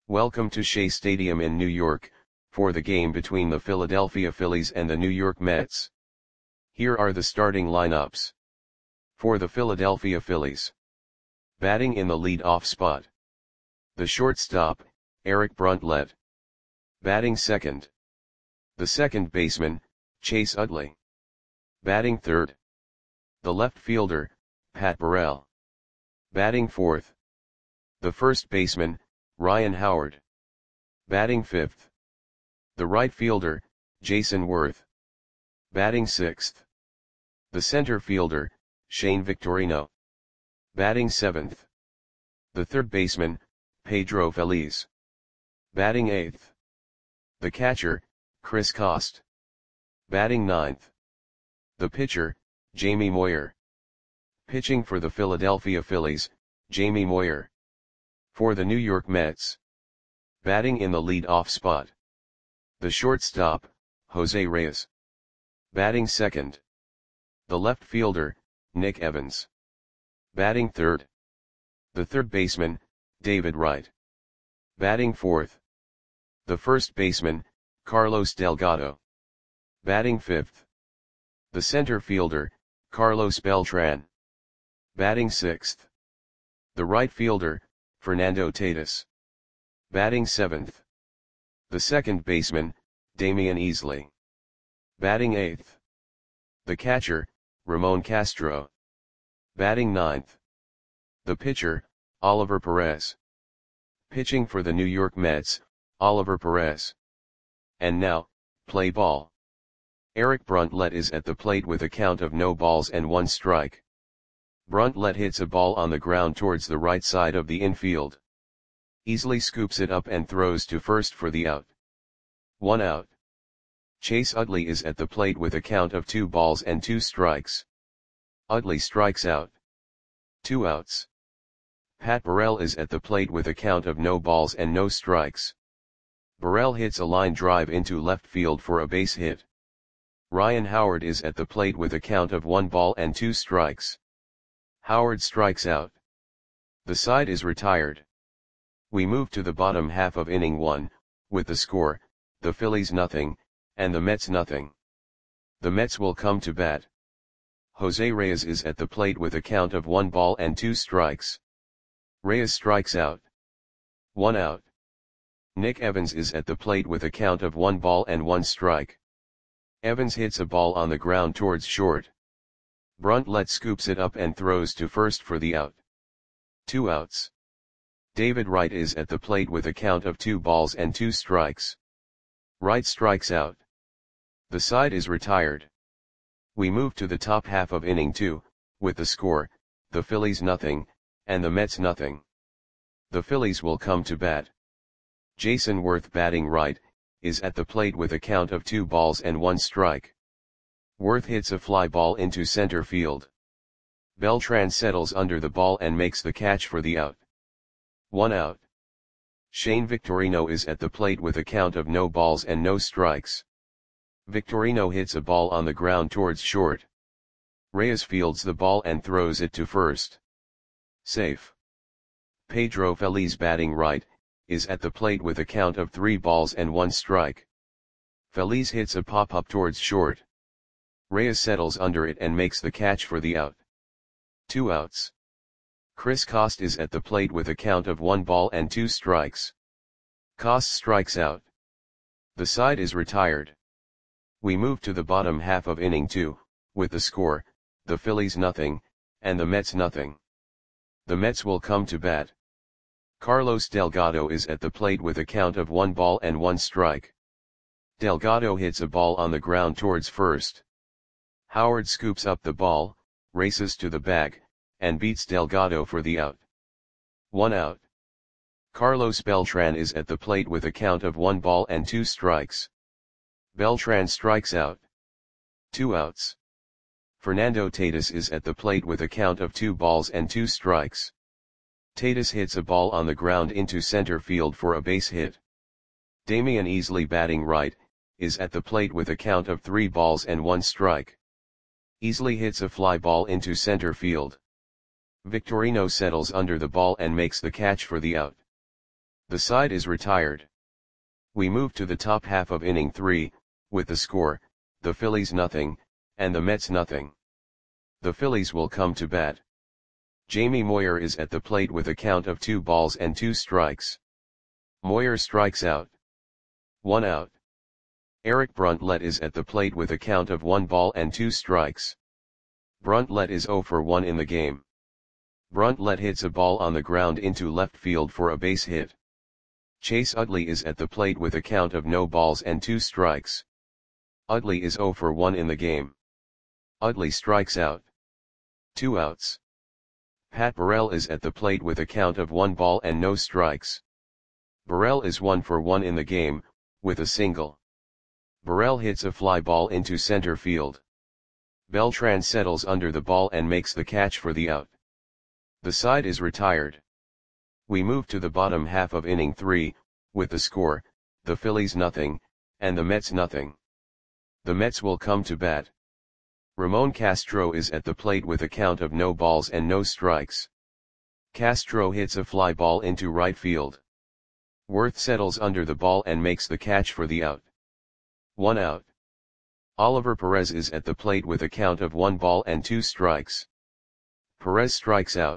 Welcome to Shea Stadium in New York, for the game between the Philadelphia Phillies and the New York Mets. Here are the starting lineups. For the Philadelphia Phillies. Batting in the lead-off spot. The shortstop, Eric Bruntlett. Batting second. The second baseman, Chase Utley. Batting third. The left fielder, Pat Burrell. Batting fourth. The first baseman, Ryan Howard. Batting fifth. The right fielder, Jason Worth. Batting sixth. The center fielder, Shane Victorino. Batting seventh. The third baseman, Pedro Feliz. Batting eighth. The catcher, Chris Coste. Batting ninth. The pitcher, Jamie Moyer. Pitching for the Philadelphia Phillies, Jamie Moyer. For the New York Mets. Batting in the lead-off spot. The shortstop, Jose Reyes. Batting second. The left fielder, Nick Evans. Batting third. The third baseman, David Wright. Batting fourth. The first baseman, Carlos Delgado. Batting fifth. The center fielder, Carlos Beltran. Batting sixth. The right fielder, Fernando Tatis. Batting seventh. The second baseman, Damian Easley. Batting eighth. The catcher, Ramon Castro. Batting ninth. The pitcher, Oliver Perez. Pitching for the New York Mets, Oliver Perez. And now, play ball. Eric Bruntlett is at the plate with a count of no balls and one strike. Bruntlett hits a ball on the ground towards the right side of the infield. Easley scoops it up and throws to first for the out. 1 out. Chase Utley is at the plate with a count of 2 balls and 2 strikes. Utley strikes out. 2 outs. Pat Burrell is at the plate with a count of no balls and no strikes. Burrell hits a line drive into left field for a base hit. Ryan Howard is at the plate with a count of 1 ball and 2 strikes. Howard strikes out. The side is retired. We move to the bottom half of inning 1, with the score, the Phillies nothing, and the Mets nothing. The Mets will come to bat. Jose Reyes is at the plate with a count of 1 ball and 2 strikes. Reyes strikes out. 1 out. Nick Evans is at the plate with a count of 1 ball and 1 strike. Evans hits a ball on the ground towards short. Bruntlett scoops it up and throws to first for the out. 2 outs. David Wright is at the plate with a count of 2 balls and 2 strikes. Wright strikes out. The side is retired. We move to the top half of inning 2, with the score, the Phillies nothing, and the Mets nothing. The Phillies will come to bat. Jason Worth batting right, is at the plate with a count of 2 balls and 1 strike. Worth hits a fly ball into center field. Beltran settles under the ball and makes the catch for the out. 1 out. Shane Victorino is at the plate with a count of no balls and no strikes. Victorino hits a ball on the ground towards short. Reyes fields the ball and throws it to first. Safe. Pedro Feliz batting right, is at the plate with a count of 3 balls and 1 strike. Feliz hits a pop-up towards short. Reyes settles under it and makes the catch for the out. 2 outs. Chris Coste is at the plate with a count of 1 ball and 2 strikes. Coste strikes out. The side is retired. We move to the bottom half of inning 2, with the score, the Phillies nothing, and the Mets nothing. The Mets will come to bat. Carlos Delgado is at the plate with a count of 1 ball and 1 strike. Delgado hits a ball on the ground towards first. Howard scoops up the ball, races to the bag, and beats Delgado for the out. 1 out. Carlos Beltran is at the plate with a count of 1 ball and 2 strikes. Beltran strikes out. 2 outs. Fernando Tatis is at the plate with a count of 2 balls and 2 strikes. Tatis hits a ball on the ground into center field for a base hit. Damian Easley batting right, is at the plate with a count of 3 balls and 1 strike. Easley hits a fly ball into center field. Victorino settles under the ball and makes the catch for the out. The side is retired. We move to the top half of inning 3, with the score, the Phillies nothing, and the Mets nothing. The Phillies will come to bat. Jamie Moyer is at the plate with a count of 2 balls and 2 strikes. Moyer strikes out. 1 out. Eric Bruntlett is at the plate with a count of 1 ball and 2 strikes. Bruntlett is 0 for 1 in the game. Bruntlett hits a ball on the ground into left field for a base hit. Chase Utley is at the plate with a count of no balls and 2 strikes. Utley is 0 for 1 in the game. Utley strikes out. 2 outs. Pat Burrell is at the plate with a count of 1 ball and no strikes. Burrell is 1 for 1 in the game, with a single. Burrell hits a fly ball into center field. Beltran settles under the ball and makes the catch for the out. The side is retired. We move to the bottom half of inning 3, with the score, the Phillies nothing, and the Mets nothing. The Mets will come to bat. Ramon Castro is at the plate with a count of no balls and no strikes. Castro hits a fly ball into right field. Worth settles under the ball and makes the catch for the out. 1 out. Oliver Perez is at the plate with a count of 1 ball and 2 strikes. Perez strikes out.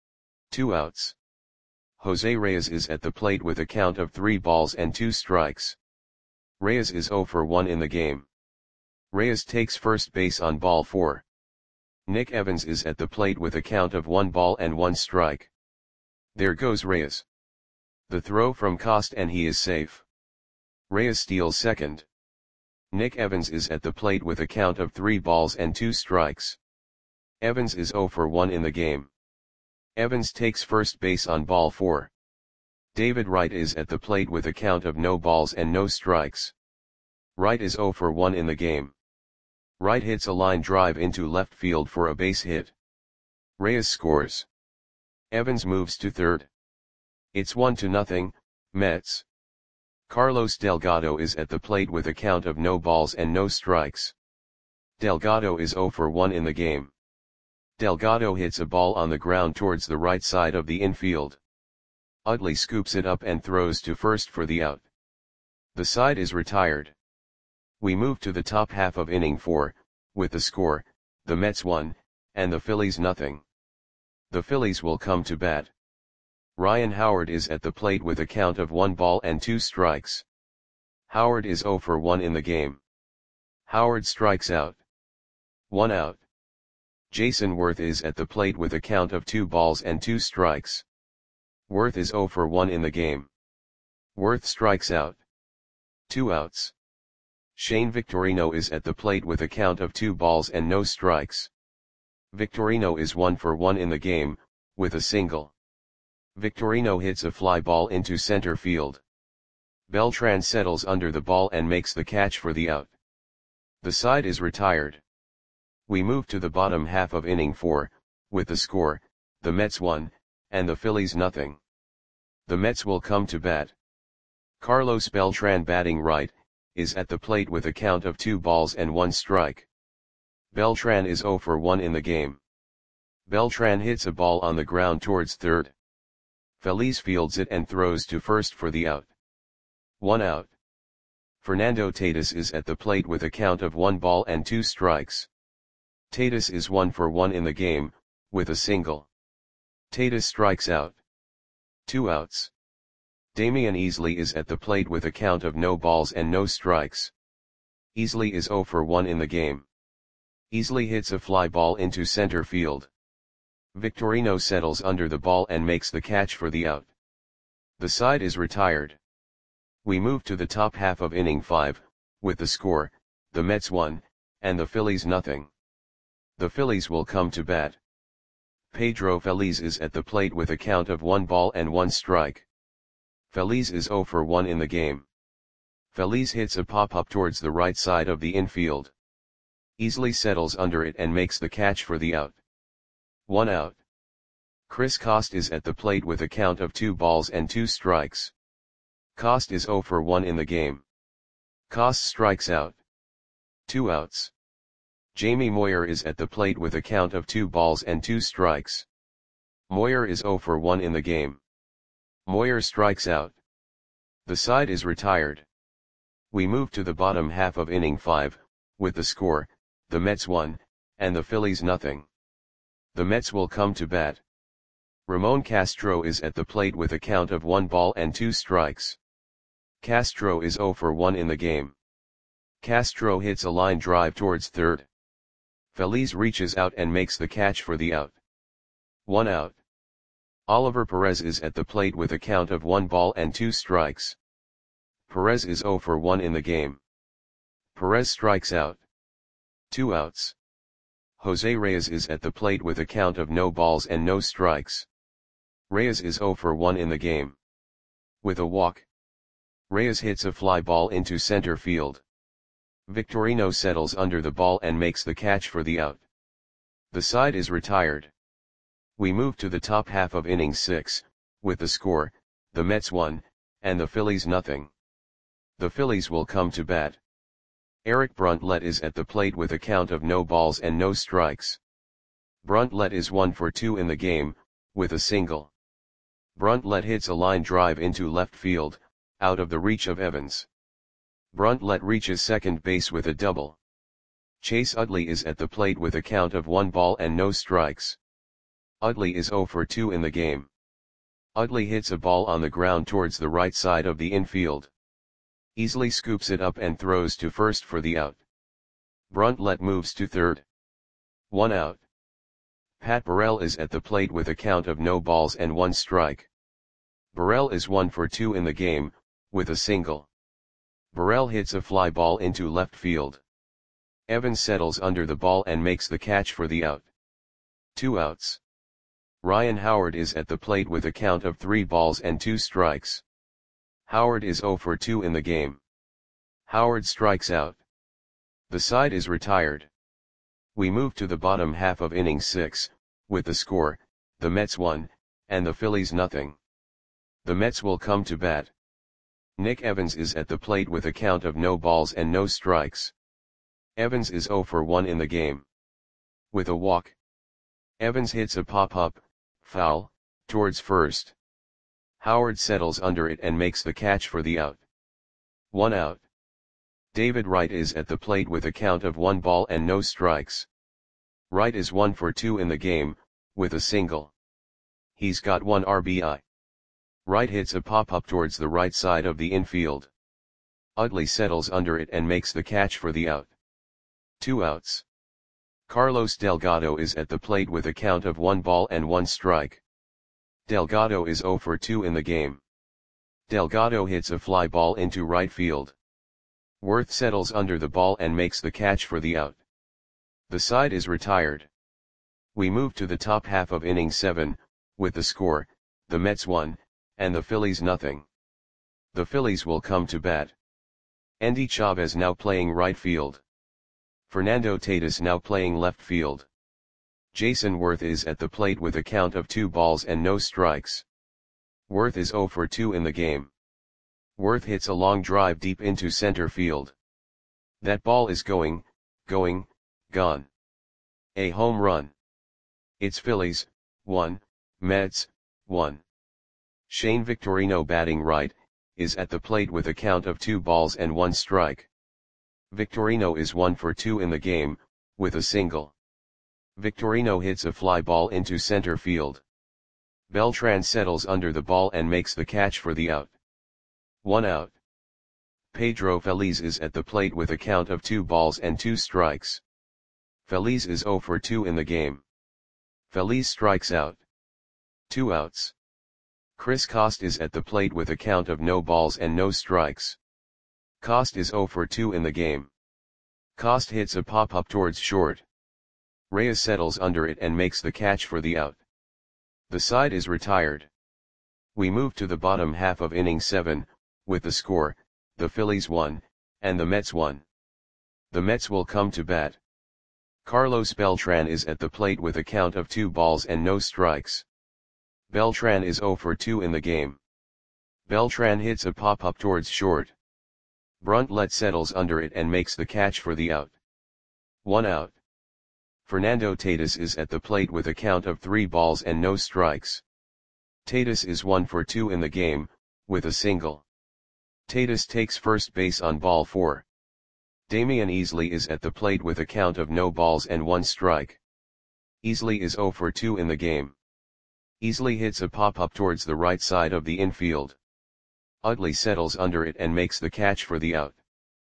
2 outs. Jose Reyes is at the plate with a count of 3 balls and 2 strikes. Reyes is 0 for 1 in the game. Reyes takes first base on ball 4. Nick Evans is at the plate with a count of 1 ball and 1 strike. There goes Reyes. The throw from Cost and he is safe. Reyes steals second. Nick Evans is at the plate with a count of 3 balls and 2 strikes. Evans is 0 for 1 in the game. Evans takes first base on ball 4. David Wright is at the plate with a count of no balls and no strikes. Wright is 0 for 1 in the game. Wright hits a line drive into left field for a base hit. Reyes scores. Evans moves to third. It's 1-0, Mets. Carlos Delgado is at the plate with a count of no balls and no strikes. Delgado is 0 for 1 in the game. Delgado hits a ball on the ground towards the right side of the infield. Utley scoops it up and throws to first for the out. The side is retired. We move to the top half of inning 4, with the score, the Mets 1, and the Phillies nothing. The Phillies will come to bat. Ryan Howard is at the plate with a count of 1 ball and 2 strikes. Howard is 0 for 1 in the game. Howard strikes out. 1 out. Jason Worth is at the plate with a count of 2 balls and 2 strikes. Worth is 0 for 1 in the game. Worth strikes out. 2 outs. Shane Victorino is at the plate with a count of 2 balls and no strikes. Victorino is 1 for 1 in the game, with a single. Victorino hits a fly ball into center field. Beltran settles under the ball and makes the catch for the out. The side is retired. We move to the bottom half of inning 4, with the score, the Mets 1, and the Phillies nothing. The Mets will come to bat. Carlos Beltran, batting right, is at the plate with a count of 2 balls and 1 strike. Beltran is 0 for 1 in the game. Beltran hits a ball on the ground towards third. Feliz fields it and throws to first for the out. 1 out. Fernando Tatis is at the plate with a count of 1 ball and 2 strikes. Tatis is 1 for 1 in the game, with a single. Tatis strikes out. 2 outs. Damian Easley is at the plate with a count of no balls and no strikes. Easley is 0 for 1 in the game. Easley hits a fly ball into center field. Victorino settles under the ball and makes the catch for the out. The side is retired. We move to the top half of inning 5, with the score, the Mets 1, and the Phillies nothing. The Phillies will come to bat. Pedro Feliz is at the plate with a count of 1 ball and 1 strike. Feliz is 0 for 1 in the game. Feliz hits a pop-up towards the right side of the infield. Easley settles under it and makes the catch for the out. 1 out. Chris Cost is at the plate with a count of 2 balls and 2 strikes. Cost is 0 for 1 in the game. Cost strikes out. 2 outs. Jamie Moyer is at the plate with a count of 2 balls and 2 strikes. Moyer is 0 for 1 in the game. Moyer strikes out. The side is retired. We move to the bottom half of inning 5, with the score, the Mets 1, and the Phillies nothing. The Mets will come to bat. Ramon Castro is at the plate with a count of 1 ball and 2 strikes. Castro is 0 for 1 in the game. Castro hits a line drive towards third. Feliz reaches out and makes the catch for the out. 1 out. Oliver Perez is at the plate with a count of 1 ball and 2 strikes. Perez is 0 for 1 in the game. Perez strikes out. 2 outs. Jose Reyes is at the plate with a count of no balls and no strikes. Reyes is 0 for 1 in the game. With a walk, Reyes hits a fly ball into center field. Victorino settles under the ball and makes the catch for the out. The side is retired. We move to the top half of inning 6, with the score, the Mets 1, and the Phillies nothing. The Phillies will come to bat. Eric Bruntlett is at the plate with a count of no balls and no strikes. Bruntlett is 1 for 2 in the game, with a single. Bruntlett hits a line drive into left field, out of the reach of Evans. Bruntlett reaches second base with a double. Chase Utley is at the plate with a count of 1 ball and no strikes. Utley is 0 for 2 in the game. Utley hits a ball on the ground towards the right side of the infield. Easily scoops it up and throws to first for the out. Bruntlett moves to third. 1 out. Pat Burrell is at the plate with a count of no balls and 1 strike. Burrell is 1 for 2 in the game, with a single. Burrell hits a fly ball into left field. Evans settles under the ball and makes the catch for the out. 2 outs. Ryan Howard is at the plate with a count of 3 balls and 2 strikes. Howard is 0 for 2 in the game. Howard strikes out. The side is retired. We move to the bottom half of inning 6, with the score, the Mets 1, and the Phillies nothing. The Mets will come to bat. Nick Evans is at the plate with a count of no balls and no strikes. Evans is 0 for 1 in the game. With a walk, Evans hits a pop-up, foul, towards first. Howard settles under it and makes the catch for the out. 1 out. David Wright is at the plate with a count of 1 ball and no strikes. Wright is 1 for 2 in the game, with a single. He's got 1 RBI. Wright hits a pop-up towards the right side of the infield. Utley settles under it and makes the catch for the out. 2 outs. Carlos Delgado is at the plate with a count of 1 ball and 1 strike. Delgado is 0 for 2 in the game. Delgado hits a fly ball into right field. Worth settles under the ball and makes the catch for the out. The side is retired. We move to the top half of inning 7, with the score, the Mets 1, and the Phillies nothing. The Phillies will come to bat. Endy Chavez now playing right field. Fernando Tatis now playing left field. Jason Worth is at the plate with a count of 2 balls and no strikes. Worth is 0 for 2 in the game. Worth hits a long drive deep into center field. That ball is going, gone. A home run. It's Phillies, 1, Mets, 1. Shane Victorino batting right, is at the plate with a count of 2 balls and 1 strike. Victorino is 1 for 2 in the game, with a single. Victorino hits a fly ball into center field. Beltran settles under the ball and makes the catch for the out. 1 out. Pedro Feliz is at the plate with a count of 2 balls and 2 strikes. Feliz is 0 for 2 in the game. Feliz strikes out. 2 outs. Chris Coste is at the plate with a count of no balls and no strikes. Coste is 0 for 2 in the game. Coste hits a pop-up towards short. Reyes settles under it and makes the catch for the out. The side is retired. We move to the bottom half of inning 7, with the score, the Phillies 1, and the Mets 1. The Mets will come to bat. Carlos Beltran is at the plate with a count of 2 balls and no strikes. Beltran is 0 for 2 in the game. Beltran hits a pop-up towards short. Bruntlett settles under it and makes the catch for the out. 1 out. Fernando Tatis is at the plate with a count of 3 balls and no strikes. Tatis is 1 for 2 in the game, with a single. Tatis takes first base on ball 4. Damian Easley is at the plate with a count of no balls and 1 strike. Easley is 0 for 2 in the game. Easley hits a pop-up towards the right side of the infield. Utley settles under it and makes the catch for the out.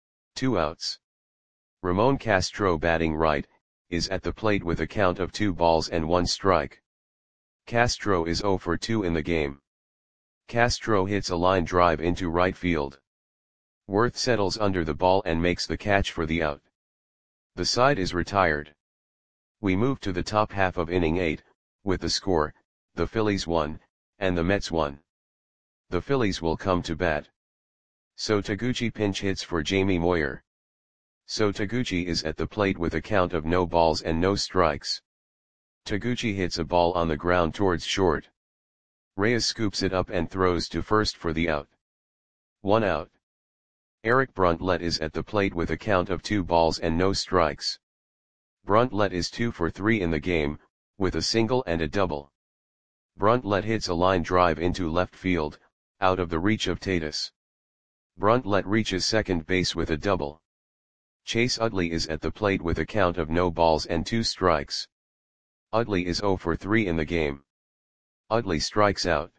2 outs. Ramon Castro, batting right, is at the plate with a count of 2 balls and 1 strike. Castro is 0 for 2 in the game. Castro hits a line drive into right field. Worth settles under the ball and makes the catch for the out. The side is retired. We move to the top half of inning 8, with the score, the Phillies 1, and the Mets 1. The Phillies will come to bat. So Taguchi pinch hits for Jamie Moyer. So Taguchi is at the plate with a count of no balls and no strikes. Taguchi hits a ball on the ground towards short. Reyes scoops it up and throws to first for the out. 1 out. Eric Bruntlett is at the plate with a count of 2 balls and no strikes. Bruntlett is 2 for 3 in the game, with a single and a double. Bruntlett hits a line drive into left field, out of the reach of Tatis. Bruntlett reaches second base with a double. Chase Utley is at the plate with a count of no balls and 2 strikes. Utley is 0 for 3 in the game. Utley strikes out.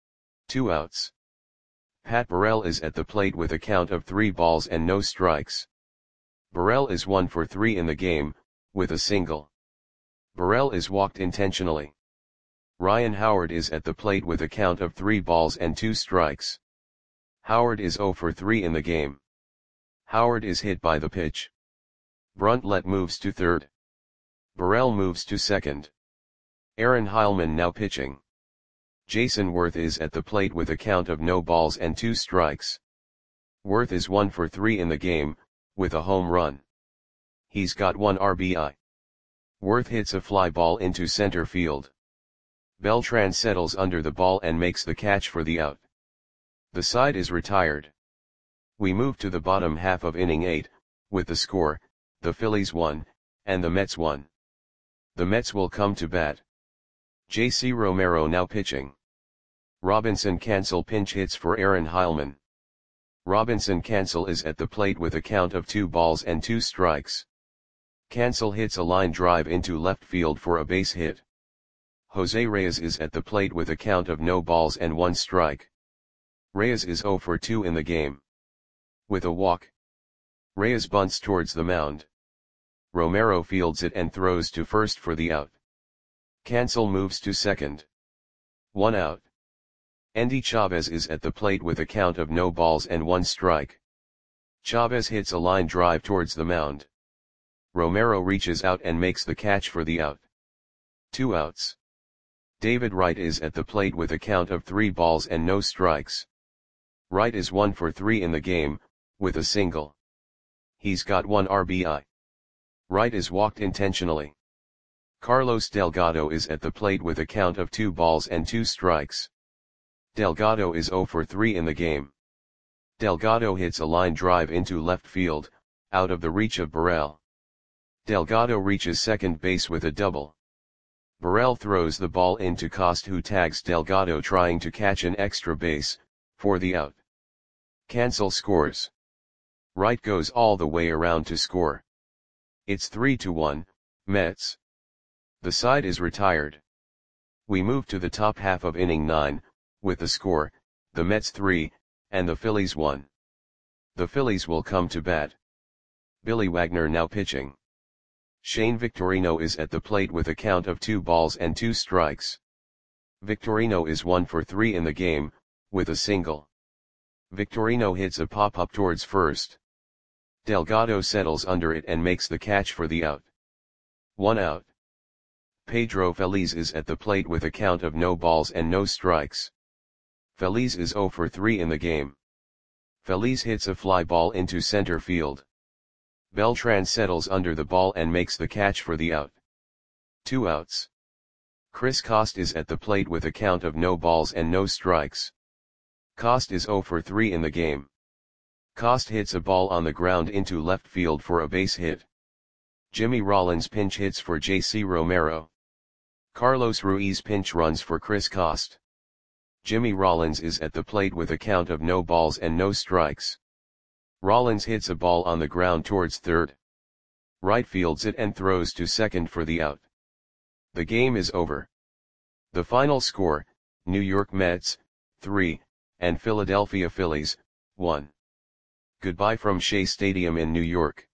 2 outs. Pat Burrell is at the plate with a count of 3 balls and no strikes. Burrell is 1 for 3 in the game, with a single. Burrell is walked intentionally. Ryan Howard is at the plate with a count of 3 balls and 2 strikes. Howard is 0 for 3 in the game. Howard is hit by the pitch. Bruntlett moves to third. Burrell moves to second. Aaron Heilman now pitching. Jason Worth is at the plate with a count of no balls and 2 strikes. Worth is 1 for 3 in the game, with a home run. He's got 1 RBI. Worth hits a fly ball into center field. Beltran settles under the ball and makes the catch for the out. The side is retired. We move to the bottom half of inning 8, with the score, the Phillies 1, and the Mets 1. The Mets will come to bat. J.C. Romero now pitching. Robinson Cancel pinch hits for Aaron Heilman. Robinson Cancel is at the plate with a count of 2 balls and 2 strikes. Cancel hits a line drive into left field for a base hit. Jose Reyes is at the plate with a count of no balls and 1 strike. Reyes is 0 for 2 in the game. With a walk. Reyes bunts towards the mound. Romero fields it and throws to first for the out. Cancel moves to second. 1 out. Endy Chavez is at the plate with a count of no balls and 1 strike. Chavez hits a line drive towards the mound. Romero reaches out and makes the catch for the out. 2 outs. David Wright is at the plate with a count of 3 balls and no strikes. Wright is 1 for 3 in the game, with a single. He's got 1 RBI. Wright is walked intentionally. Carlos Delgado is at the plate with a count of 2 balls and 2 strikes. Delgado is 0 for 3 in the game. Delgado hits a line drive into left field, out of the reach of Burrell. Delgado reaches second base with a double. Burrell throws the ball into Cost, who tags Delgado trying to catch an extra base, for the out. Cancel scores. Wright goes all the way around to score. It's 3-1, Mets. The side is retired. We move to the top half of inning 9, with the score, the Mets 3, and the Phillies 1. The Phillies will come to bat. Billy Wagner now pitching. Shane Victorino is at the plate with a count of 2 balls and 2 strikes. Victorino is 1 for 3 in the game, with a single. Victorino hits a pop-up towards first. Delgado settles under it and makes the catch for the out. 1 out. Pedro Feliz is at the plate with a count of no balls and no strikes. Feliz is 0 for 3 in the game. Feliz hits a fly ball into center field. Beltran settles under the ball and makes the catch for the out. 2 outs. Chris Cost is at the plate with a count of no balls and no strikes. Cost is 0 for 3 in the game. Cost hits a ball on the ground into left field for a base hit. Jimmy Rollins pinch hits for J.C. Romero. Carlos Ruiz pinch runs for Chris Cost. Jimmy Rollins is at the plate with a count of no balls and no strikes. Rollins hits a ball on the ground towards third. Right fields it and throws to second for the out. The game is over. The final score, New York Mets, 3, and Philadelphia Phillies, 1. Goodbye from Shea Stadium in New York.